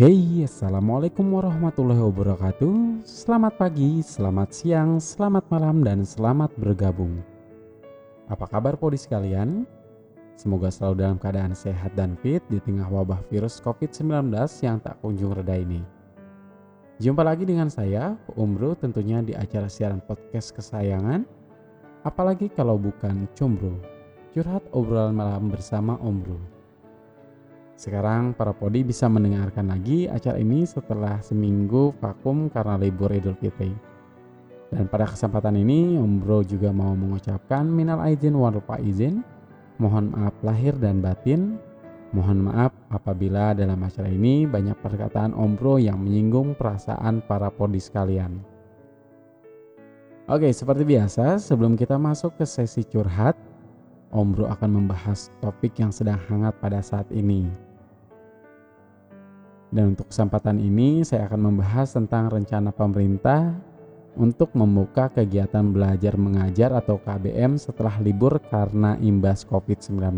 Hey, assalamualaikum warahmatullahi wabarakatuh. Selamat pagi, selamat siang, selamat malam, dan selamat bergabung. Apa kabar podi sekalian? Semoga selalu dalam keadaan sehat dan fit di tengah wabah virus COVID-19 yang tak kunjung reda ini. Jumpa lagi dengan saya, Om Bro, tentunya di acara siaran podcast kesayangan. Apalagi kalau bukan Combro, curhat obrolan malam bersama Om Bro. Sekarang para podi bisa mendengarkan lagi acara ini setelah seminggu vakum karena libur Idul Fitri. Dan pada kesempatan ini Om Bro juga mau mengucapkan minal aidin wal faizin, mohon maaf lahir dan batin. Mohon maaf apabila dalam acara ini banyak perkataan Om Bro yang menyinggung perasaan para podi sekalian. Oke, seperti biasa sebelum kita masuk ke sesi curhat, Om Bro akan membahas topik yang sedang hangat pada saat ini. Dan untuk kesempatan ini saya akan membahas tentang rencana pemerintah untuk membuka kegiatan belajar mengajar atau KBM setelah libur karena imbas COVID-19.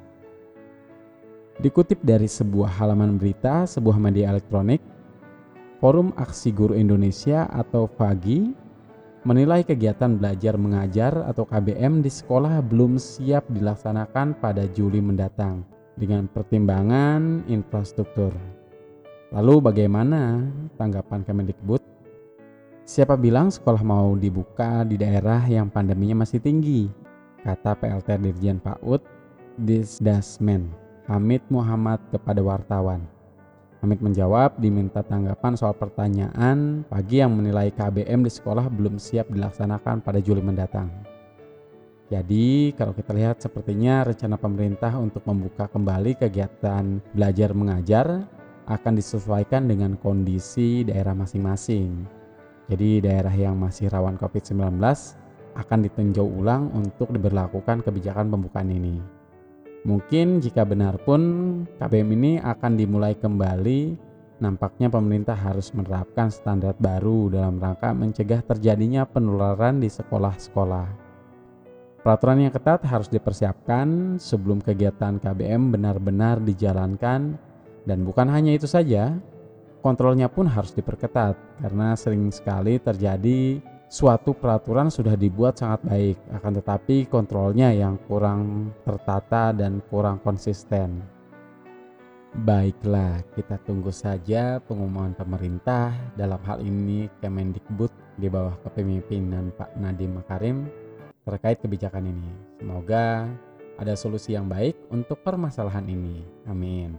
Dikutip dari sebuah halaman berita sebuah media elektronik, Forum Aksi Guru Indonesia atau FAGI menilai kegiatan belajar mengajar atau KBM di sekolah belum siap dilaksanakan pada Juli mendatang dengan pertimbangan infrastruktur. Lalu bagaimana tanggapan Kemendikbud? Siapa bilang sekolah mau dibuka di daerah yang pandeminya masih tinggi? Kata PLT Dirjen PAUD Disdasmen Hamid Muhammad kepada wartawan. Hamid menjawab diminta tanggapan soal pertanyaan pagi yang menilai KBM di sekolah belum siap dilaksanakan pada Juli mendatang. Jadi kalau kita lihat sepertinya rencana pemerintah untuk membuka kembali kegiatan belajar mengajar akan disesuaikan dengan kondisi daerah masing-masing. Jadi daerah yang masih rawan COVID-19 akan ditinjau ulang untuk diberlakukan kebijakan pembukaan ini. Mungkin jika benar pun KBM ini akan dimulai kembali, nampaknya pemerintah harus menerapkan standar baru dalam rangka mencegah terjadinya penularan di sekolah-sekolah. Peraturan yang ketat harus dipersiapkan sebelum kegiatan KBM benar-benar dijalankan. Dan bukan hanya itu saja, kontrolnya pun harus diperketat karena sering sekali terjadi suatu peraturan sudah dibuat sangat baik, akan tetapi kontrolnya yang kurang tertata dan kurang konsisten. Baiklah, kita tunggu saja pengumuman pemerintah dalam hal ini Kemendikbud di bawah kepemimpinan Pak Nadiem Makarim terkait kebijakan ini. Semoga ada solusi yang baik untuk permasalahan ini. Amin.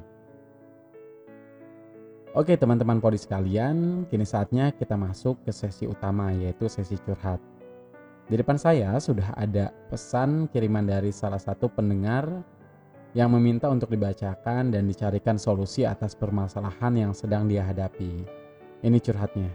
Oke teman-teman podi sekalian, kini saatnya kita masuk ke sesi utama yaitu sesi curhat. Di depan saya sudah ada pesan kiriman dari salah satu pendengar yang meminta untuk dibacakan dan dicarikan solusi atas permasalahan yang sedang dia hadapi. Ini curhatnya.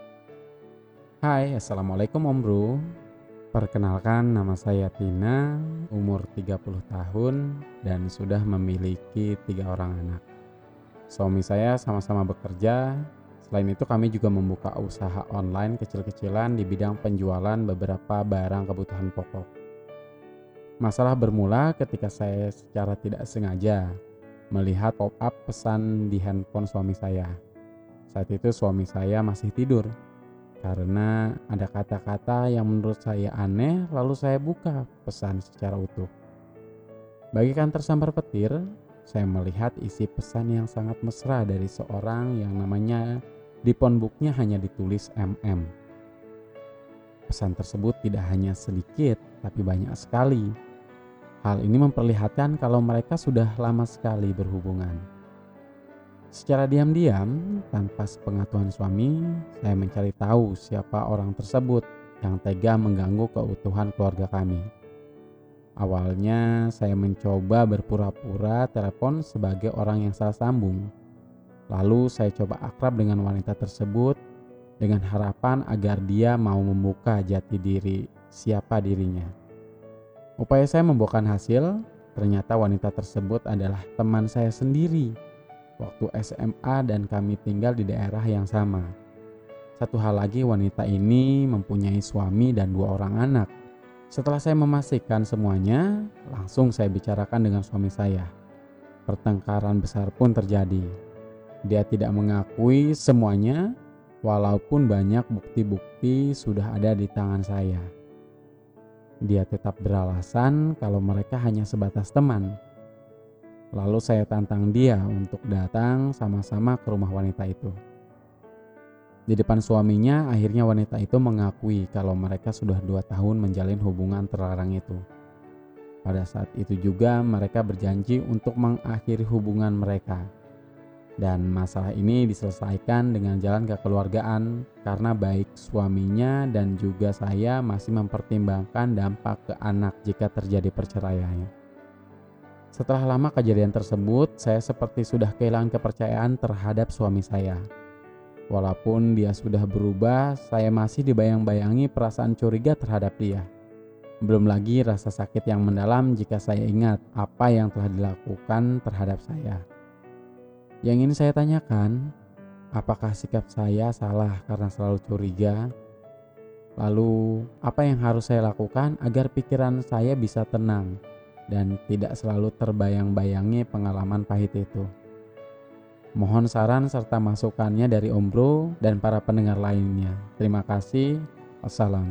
Hai, Assalamualaikum Om Bro. Perkenalkan nama saya Tina, umur 30 tahun dan sudah memiliki 3 orang anak. Suami saya sama-sama bekerja. Selain itu kami juga membuka usaha online kecil-kecilan di bidang penjualan beberapa barang kebutuhan pokok. Masalah bermula ketika saya secara tidak sengaja melihat pop-up pesan di handphone suami saya. Saat itu suami saya masih tidur. Karena ada kata-kata yang menurut saya aneh, lalu saya buka pesan secara utuh. Bagaikan tersambar petir, saya melihat isi pesan yang sangat mesra dari seorang yang namanya di phonebooknya hanya ditulis MM. Pesan tersebut tidak hanya sedikit, tapi banyak sekali. Hal ini memperlihatkan kalau mereka sudah lama sekali berhubungan. Secara diam-diam, tanpa sepengetahuan suami, saya mencari tahu siapa orang tersebut yang tega mengganggu keutuhan keluarga kami. Awalnya saya mencoba berpura-pura telepon sebagai orang yang salah sambung. Lalu saya coba akrab dengan wanita tersebut dengan harapan agar dia mau membuka jati diri siapa dirinya. Upaya saya membuahkan hasil, ternyata wanita tersebut adalah teman saya sendiri waktu SMA dan kami tinggal di daerah yang sama. Satu hal lagi, wanita ini mempunyai suami dan 2 orang anak. Setelah saya memastikan semuanya, langsung saya bicarakan dengan suami saya. Pertengkaran besar pun terjadi. Dia tidak mengakui semuanya, walaupun banyak bukti-bukti sudah ada di tangan saya. Dia tetap beralasan kalau mereka hanya sebatas teman. Lalu saya tantang dia untuk datang sama-sama ke rumah wanita itu. Di depan suaminya, akhirnya wanita itu mengakui kalau mereka sudah 2 tahun menjalin hubungan terlarang itu. Pada saat itu juga mereka berjanji untuk mengakhiri hubungan mereka. Dan masalah ini diselesaikan dengan jalan kekeluargaan karena baik suaminya dan juga saya masih mempertimbangkan dampak ke anak jika terjadi perceraian. Setelah lama kejadian tersebut, saya seperti sudah kehilangan kepercayaan terhadap suami saya. Walaupun dia sudah berubah, saya masih dibayang-bayangi perasaan curiga terhadap dia. Belum lagi rasa sakit yang mendalam jika saya ingat apa yang telah dilakukan terhadap saya. Yang ingin saya tanyakan, apakah sikap saya salah karena selalu curiga? Lalu, apa yang harus saya lakukan agar pikiran saya bisa tenang dan tidak selalu terbayang-bayangi pengalaman pahit itu? Mohon saran serta masukannya dari Om Bro dan para pendengar lainnya. Terima kasih. Wassalam.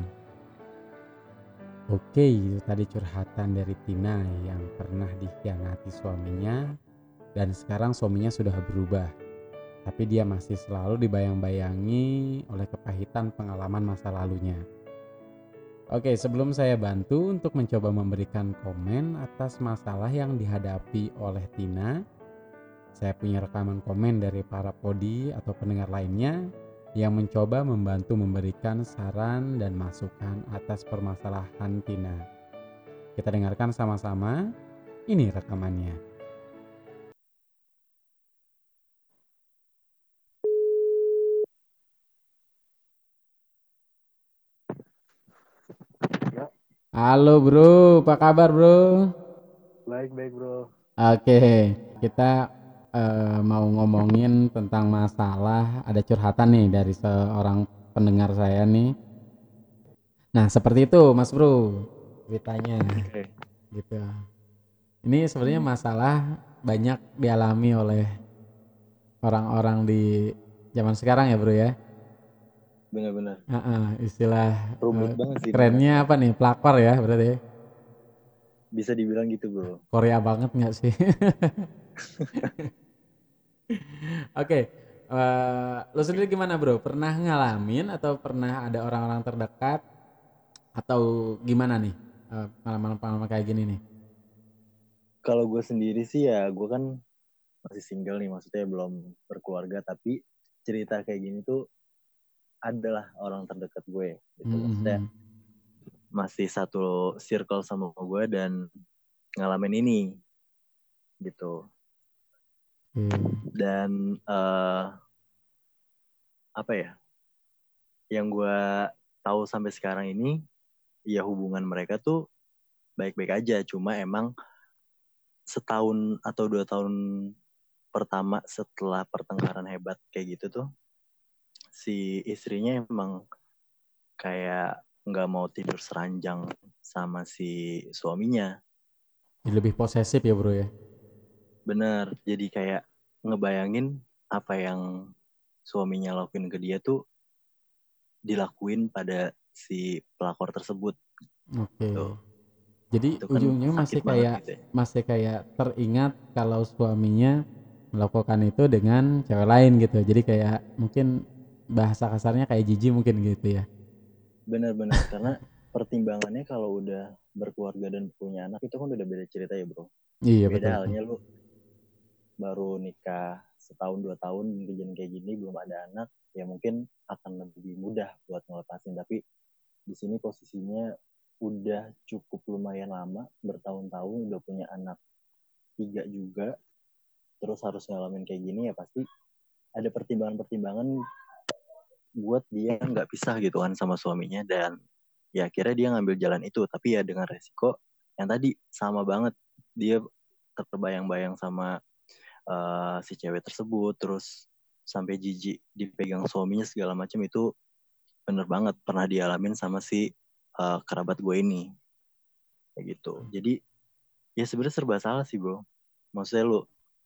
Oke, itu tadi curhatan dari Tina yang pernah dikhianati suaminya dan sekarang suaminya sudah berubah. Tapi dia masih selalu dibayang-bayangi oleh kepahitan pengalaman masa lalunya. Oke, sebelum saya bantu untuk mencoba memberikan komen atas masalah yang dihadapi oleh Tina, saya punya rekaman komen dari para podi atau pendengar lainnya yang mencoba membantu memberikan saran dan masukan atas permasalahan Tina. Kita dengarkan sama-sama. Ini rekamannya. Ya, Halo bro, apa kabar bro? baik bro. Oke, kita mau ngomongin tentang masalah ada curhatan nih dari seorang pendengar saya nih. Nah seperti itu mas bro ceritanya Oke. gitu. Ini sebenarnya masalah banyak dialami oleh orang-orang di zaman sekarang ya bro ya. Benar-benar Istilah rumit banget sih ini kerennya masalah. apa nih, pelakor ya berarti. Bisa dibilang gitu bro. Korea banget nggak sih? Oke, lo sendiri gimana bro? Pernah ngalamin atau pernah ada orang-orang terdekat atau gimana nih pengalaman-pengalaman kayak gini nih? Kalau gue sendiri sih ya, gue kan masih single nih, maksudnya belum berkeluarga, tapi cerita kayak gini tuh adalah orang terdekat gue gitu. Maksudnya Mhm. masih satu circle sama gue dan ngalamin ini gitu. Oke. Dan apa ya, yang gue tahu sampai sekarang ini, ya hubungan mereka tuh baik-baik aja. Cuma emang setahun atau 2 tahun pertama setelah pertengkaran hebat kayak gitu tuh, si istrinya emang kayak nggak mau tidur seranjang sama si suaminya. Jadi lebih posesif ya bro ya? Bener, jadi kayak ngebayangin apa yang suaminya lakuin ke dia tuh dilakuin pada si pelakor tersebut. Oke. Tuh, Jadi itu kan ujungnya sakit banget gitu ya. masih kayak teringat kalau suaminya melakukan itu dengan cewek lain gitu. Jadi kayak mungkin bahasa kasarnya kayak jijik mungkin gitu ya. Bener-bener, karena pertimbangannya kalau udah berkeluarga dan punya anak itu kan udah beda cerita ya bro. Iya betul Beda betul. halnya lu baru nikah setahun 2 tahun kejadian kayak gini belum ada anak, ya mungkin akan lebih mudah buat ngelepasin. Tapi di sini posisinya udah cukup lumayan lama, bertahun-tahun, udah punya anak 3 juga, terus harus ngalamin kayak gini, ya pasti ada pertimbangan-pertimbangan buat dia nggak pisah gitu kan sama suaminya. Dan ya akhirnya dia ngambil jalan itu, tapi ya dengan resiko yang tadi sama banget, dia terbayang-bayang sama si cewek tersebut, terus sampai jijik dipegang suaminya segala macam. Itu bener banget pernah dialamin sama si kerabat gue ini kayak gitu. Jadi ya sebenarnya serba salah sih bro. Maksudnya lu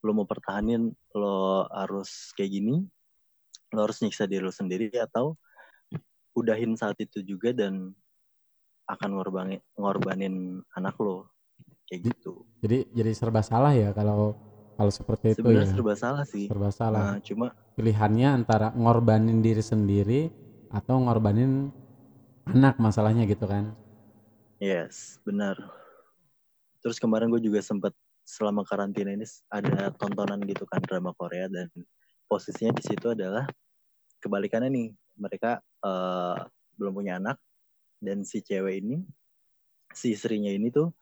lo mau pertahanin, lo harus kayak gini, lo harus nyiksa diri lo sendiri, atau udahin saat itu juga dan akan ngorbanin anak lo kayak gitu. Jadi serba salah ya kalau kalau seperti itu Sebenarnya ya. serba salah sih. Serba salah. Cuma Pilihannya antara ngorbanin diri sendiri atau ngorbanin anak, masalahnya gitu kan. yes, benar. Terus kemarin gue juga sempet selama karantina ini ada tontonan gitu kan, drama Korea, dan posisinya di situ adalah kebalikannya nih. Mereka belum punya anak, dan si cewek ini, si istrinya ini tuh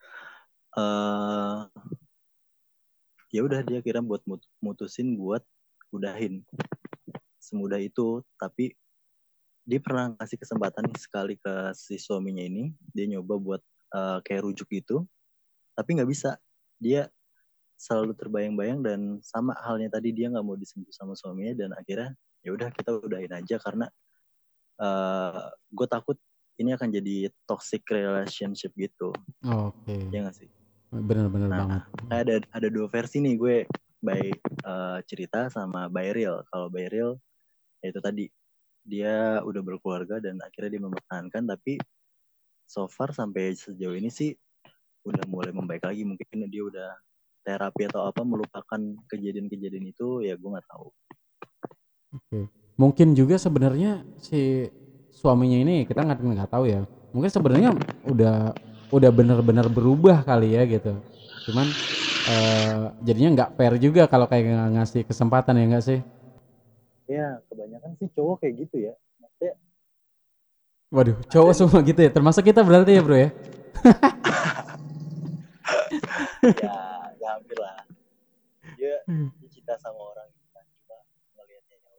ya udah dia kira buat mutusin buat udahin semudah itu. Tapi dia pernah ngasih kesempatan sekali ke si suaminya ini, dia nyoba buat kayak rujuk gitu, tapi nggak bisa. Dia selalu terbayang-bayang, dan sama halnya tadi, dia nggak mau disentuh sama suaminya, dan akhirnya ya udah kita udahin aja karena gue takut ini akan jadi toxic relationship gitu. Oke. Ya nggak sih? Bener-bener Nah, banget. ada dua versi nih gue, by cerita sama by real. Kalau by real ya itu tadi, dia udah berkeluarga dan akhirnya dia mempertahankan, tapi so far sampai sejauh ini sih udah mulai membaik lagi. Mungkin dia udah terapi atau apa, melupakan kejadian-kejadian itu, ya gue nggak tahu. Oke. Mungkin juga sebenarnya si suaminya ini, kita nggak tahu ya. Mungkin sebenarnya udah benar-benar berubah kali ya gitu. Cuman jadinya nggak fair juga kalau kayak nggak ngasih kesempatan, ya nggak sih? Ya kebanyakan sih cowok kayak gitu ya, maksudnya Waduh, ada cowok nih. semua gitu ya. Termasuk kita berarti ya, Bro ya. Ya, ya hampir lah. Dia cinta sama orang gitu kan, cuma ngelihatnya yang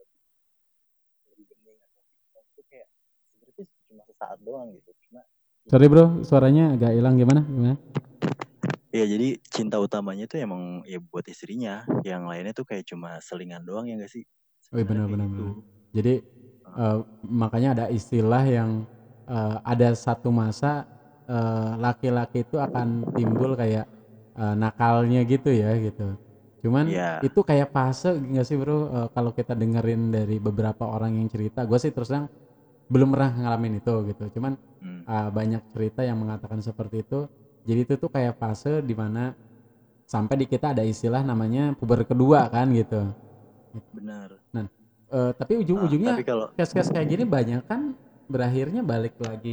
lebih bening, atau itu kayak sebenarnya cuma sesaat doang gitu. Cuma Sorry, Bro, suaranya agak hilang. Gimana? Gimana? ya jadi cinta utamanya tuh emang ya buat istrinya, yang lainnya tuh kayak cuma selingan doang, ya gak sih? Wih, Sebenarnya kayak benar-benar gitu. benar. Jadi makanya ada istilah yang ada satu masa laki-laki itu akan timbul kayak nakalnya gitu ya gitu. Cuman Iya. itu kayak fase nggak sih, Bro? Kalau kita dengerin dari beberapa orang yang cerita, gue sih terus terang belum pernah ngalamin itu gitu. Cuman Hmm. banyak cerita yang mengatakan seperti itu. Jadi itu tuh kayak fase dimana sampai di kita ada istilah namanya puber kedua kan gitu. Benar. Nah, tapi Tapi ujung-ujungnya kalau case-case kayak gini banyak kan berakhirnya balik lagi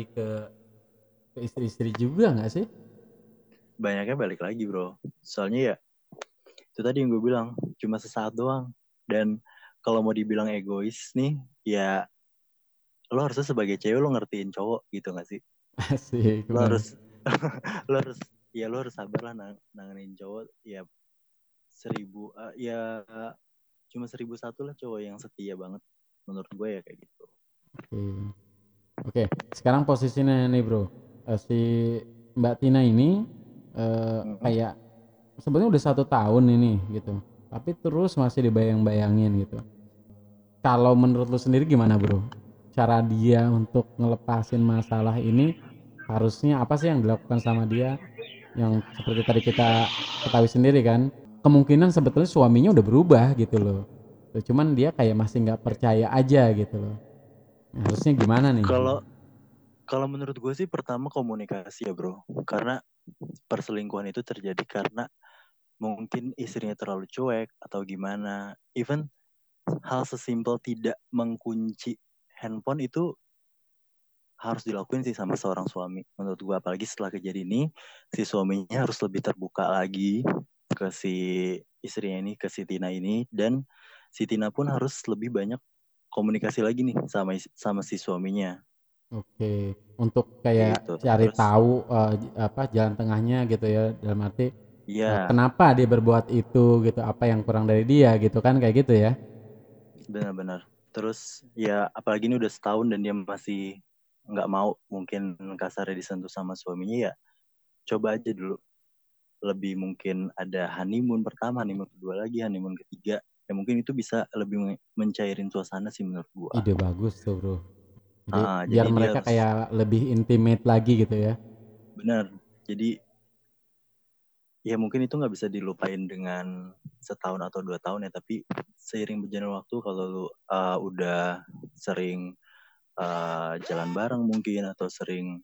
ke istri-istri juga nggak sih? banyaknya balik lagi bro, soalnya ya itu tadi yang gue bilang, cuma sesaat doang. Dan kalau mau dibilang egois nih, ya lo harusnya sebagai cewek lo ngertiin cowok gitu gak sih? Asik Lo banget. harus lo harus ya lo harus sabar lah nanganin cowok. Ya 1000 ya cuma 1001 lah cowok yang setia banget, menurut gue ya kayak gitu. Oke. Oke, sekarang posisinya nih bro, si Mbak Tina ini Mm-mm. kayak sebenarnya udah 1 tahun ini gitu, tapi terus masih dibayang-bayangin gitu. Kalau menurut lu sendiri gimana bro? Cara dia untuk ngelepasin masalah ini harusnya apa sih yang dilakukan sama dia? Yang seperti tadi kita ketahui sendiri kan, kemungkinan sebetulnya suaminya udah berubah gitu loh. Cuman dia kayak masih nggak percaya aja gitu loh. Nah, harusnya gimana nih? Kalau kalau menurut gue sih pertama komunikasi ya bro, karena perselingkuhan itu terjadi karena mungkin istrinya terlalu cuek atau gimana. Even hal sesimpel tidak mengunci handphone itu harus dilakuin sih sama seorang suami menurut gue. Apalagi setelah kejadian ini, si suaminya harus lebih terbuka lagi ke si istrinya ini, ke si Tina ini. Dan si Tina pun harus lebih banyak komunikasi lagi nih sama si suaminya Oke, untuk kayak gitu. cari Terus tahu apa jalan tengahnya gitu ya, dalam arti ya kenapa dia berbuat itu gitu, apa yang kurang dari dia gitu kan, kayak gitu ya. benar-benar. Terus ya apalagi ini udah setahun dan dia masih nggak mau mungkin kasarnya disentuh sama suaminya, ya coba aja dulu. Lebih mungkin ada honeymoon pertama, honeymoon kedua lagi, honeymoon ketiga. Ya mungkin itu bisa lebih mencairin suasana sih menurut gua. Ide bagus tuh bro. Jadi biar Jadi dia mereka harus kayak lebih intimate lagi gitu ya. benar. Jadi ya mungkin itu nggak bisa dilupain dengan setahun atau 2 tahun ya, tapi seiring berjalannya waktu kalau lu udah sering jalan bareng mungkin atau sering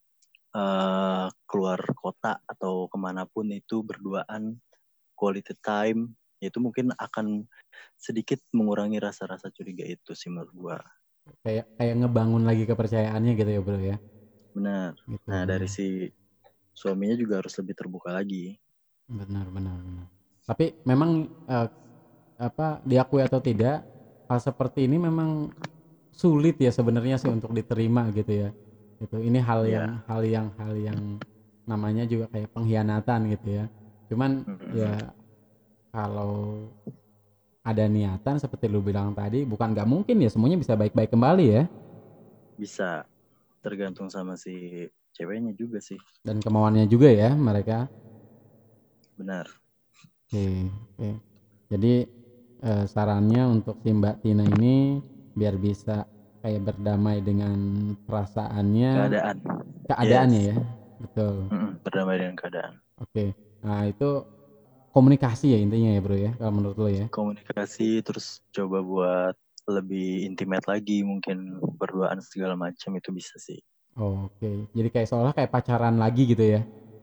keluar kota atau kemanapun itu berduaan quality time, itu mungkin akan sedikit mengurangi rasa-rasa curiga itu sih menurut gua. Kayak ngebangun lagi kepercayaannya gitu ya bro ya. Benar. Gitu, Nah dari benar. si suaminya juga harus lebih terbuka lagi. Benar. Tapi memang diakui atau tidak, hal seperti ini memang sulit ya sebenarnya sih untuk diterima gitu ya. Gitu. Ini Iya. hal yang namanya juga kayak pengkhianatan gitu ya. Cuman Mm-mm. ya kalau ada niatan seperti lu bilang tadi, bukan nggak mungkin ya semuanya bisa baik-baik kembali ya. Bisa tergantung sama si ceweknya juga sih. Dan kemauannya juga ya mereka. Benar. Oke. Jadi sarannya untuk si Mbak Tina ini biar bisa kayak berdamai dengan perasaannya, Keadaan. keadaannya Yes. ya. Betul. Berdamai dengan keadaan. Oke. Nah, itu komunikasi ya intinya ya, Bro ya, kalau menurut lo ya. Komunikasi terus coba buat lebih intimate lagi, mungkin berduaan segala macam itu bisa sih. Oke. Jadi kayak seolah kayak pacaran lagi gitu ya.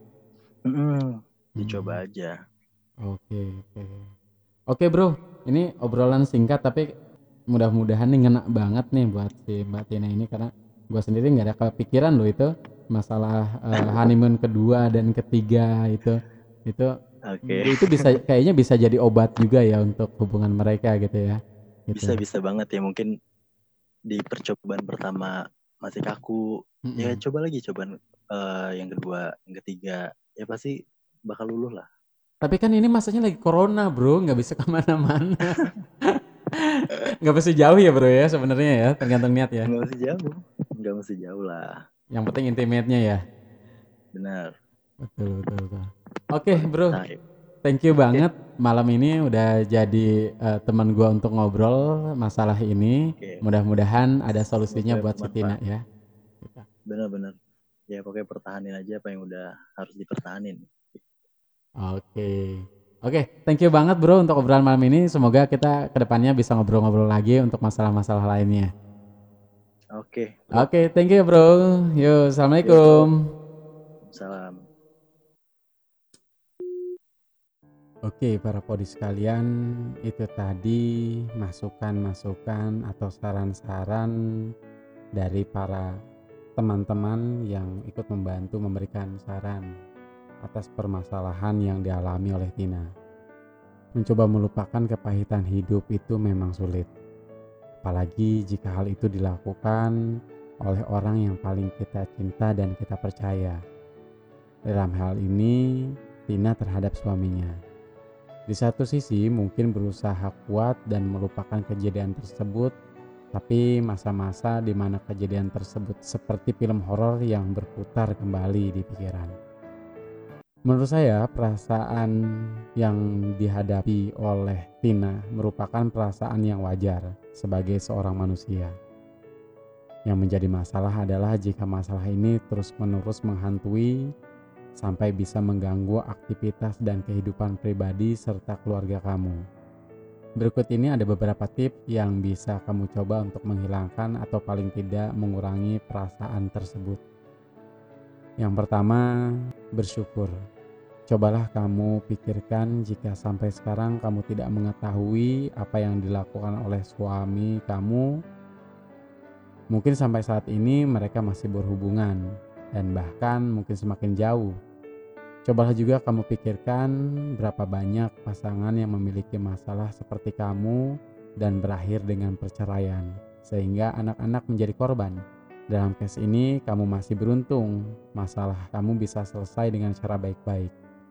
Dicoba Hmm. aja. Oke. Oke, Bro. Ini obrolan singkat tapi mudah-mudahan nih ngena banget nih buat si Mbak Tina ini karena gua sendiri nggak ada kepikiran loh itu masalah honeymoon kedua dan ketiga itu Oke. itu bisa kayaknya bisa jadi obat juga ya untuk hubungan mereka gitu ya. Gitu. Bisa banget ya, mungkin di percobaan pertama masih kaku, ya Mm-mm. coba lagi cobaan yang kedua, yang ketiga, ya pasti bakal luluh lah. Tapi kan ini masanya lagi corona bro, nggak bisa kemana-mana, nggak bisa jauh ya bro ya sebenarnya ya, tergantung niat ya. Nggak mesti jauh, nggak mesti jauh lah. Yang penting intimate-nya ya. Benar. Betul. Oke Quality bro, time. thank you Oke. banget malam ini udah jadi teman gua untuk ngobrol masalah ini. Oke. Mudah-mudahan ada solusinya Semoga buat si Tina bermanfaat. ya. Benar-benar. Ya pokoknya pertahanin aja apa yang udah harus dipertahanin. Oke. Oke, thank you banget bro untuk obrolan malam ini. Semoga kita kedepannya bisa ngobrol-ngobrol lagi untuk masalah-masalah lainnya. Oke, bro. Oke, thank you bro. Yuk, Yuk, bro. assalamualaikum. Salam. Oke, para podis sekalian, itu tadi masukan-masukan atau saran-saran dari para teman-teman yang ikut membantu memberikan saran atas permasalahan yang dialami oleh Tina. Mencoba melupakan kepahitan hidup itu memang sulit, apalagi jika hal itu dilakukan oleh orang yang paling kita cinta dan kita percaya. Dalam hal ini, Tina terhadap suaminya. Di satu sisi mungkin berusaha kuat dan melupakan kejadian tersebut, tapi masa-masa di mana kejadian tersebut seperti film horor yang berputar kembali di pikiran. Menurut saya, perasaan yang dihadapi oleh Tina merupakan perasaan yang wajar sebagai seorang manusia. Yang menjadi masalah adalah jika masalah ini terus-menerus menghantui sampai bisa mengganggu aktivitas dan kehidupan pribadi serta keluarga kamu. Berikut ini ada beberapa tips yang bisa kamu coba untuk menghilangkan atau paling tidak mengurangi perasaan tersebut. Yang pertama, bersyukur. Cobalah kamu pikirkan jika sampai sekarang kamu tidak mengetahui apa yang dilakukan oleh suami kamu. Mungkin sampai saat ini mereka masih berhubungan dan bahkan mungkin semakin jauh. Cobalah juga kamu pikirkan berapa banyak pasangan yang memiliki masalah seperti kamu dan berakhir dengan perceraian, sehingga anak-anak menjadi korban. Dalam case ini, kamu masih beruntung, masalah kamu bisa selesai dengan cara baik-baik.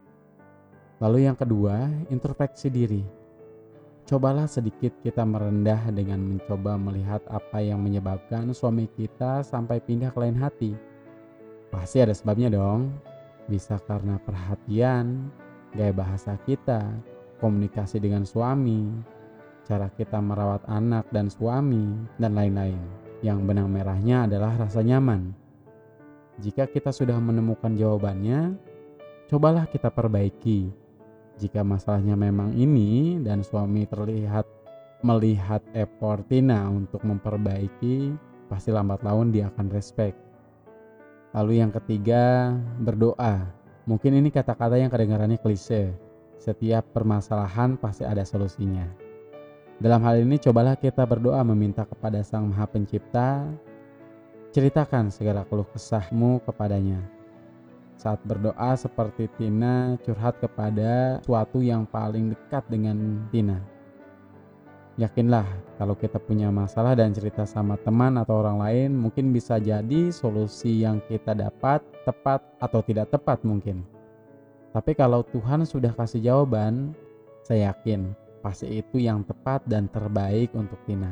Lalu yang kedua, introspeksi diri. Cobalah sedikit kita merendah dengan mencoba melihat apa yang menyebabkan suami kita sampai pindah ke lain hati. Pasti ada sebabnya dong. Bisa karena perhatian, gaya bahasa kita, komunikasi dengan suami, cara kita merawat anak dan suami, dan lain-lain. Yang benang merahnya adalah rasa nyaman. Jika kita sudah menemukan jawabannya, cobalah kita perbaiki. Jika masalahnya memang ini dan suami melihat effort Tina untuk memperbaiki, pasti lambat laun dia akan respect. Lalu yang ketiga, berdoa. Mungkin ini kata-kata yang kedengarannya klise. Setiap permasalahan pasti ada solusinya. Dalam hal ini cobalah kita berdoa meminta kepada Sang Maha Pencipta, ceritakan segala keluh kesahmu kepadanya. Saat berdoa seperti Tina curhat kepada sesuatu yang paling dekat dengan Tina. Yakinlah kalau kita punya masalah dan cerita sama teman atau orang lain, mungkin bisa jadi solusi yang kita dapat tepat atau tidak tepat mungkin. Tapi kalau Tuhan sudah kasih jawaban, saya yakin pasti itu yang tepat dan terbaik untuk Tina.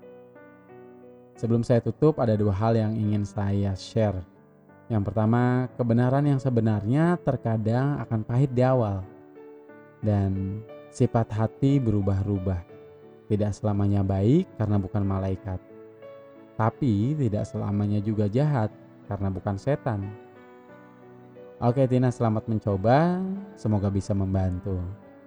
Sebelum saya tutup, ada 2 hal yang ingin saya share. Yang pertama, kebenaran yang sebenarnya terkadang akan pahit di awal. Dan sifat hati berubah-ubah. Tidak selamanya baik karena bukan malaikat. Tapi tidak selamanya juga jahat karena bukan setan. Oke Tina, selamat mencoba. Semoga bisa membantu.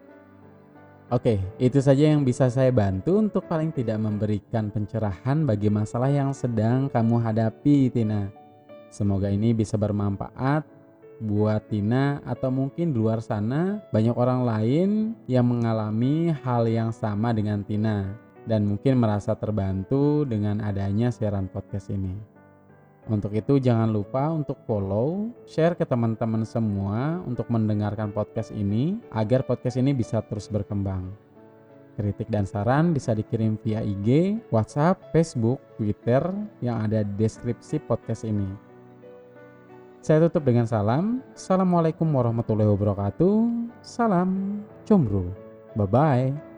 Oke, itu saja yang bisa saya bantu untuk paling tidak memberikan pencerahan bagi masalah yang sedang kamu hadapi Tina. Semoga ini bisa bermanfaat buat Tina atau mungkin di luar sana banyak orang lain yang mengalami hal yang sama dengan Tina dan mungkin merasa terbantu dengan adanya siaran podcast ini. Untuk itu jangan lupa untuk follow, share ke teman-teman semua untuk mendengarkan podcast ini agar podcast ini bisa terus berkembang. Kritik dan saran bisa dikirim via IG, WhatsApp, Facebook, Twitter yang ada di deskripsi podcast ini. Saya tutup dengan salam. Assalamualaikum warahmatullahi wabarakatuh. Salam Combro. Bye-bye.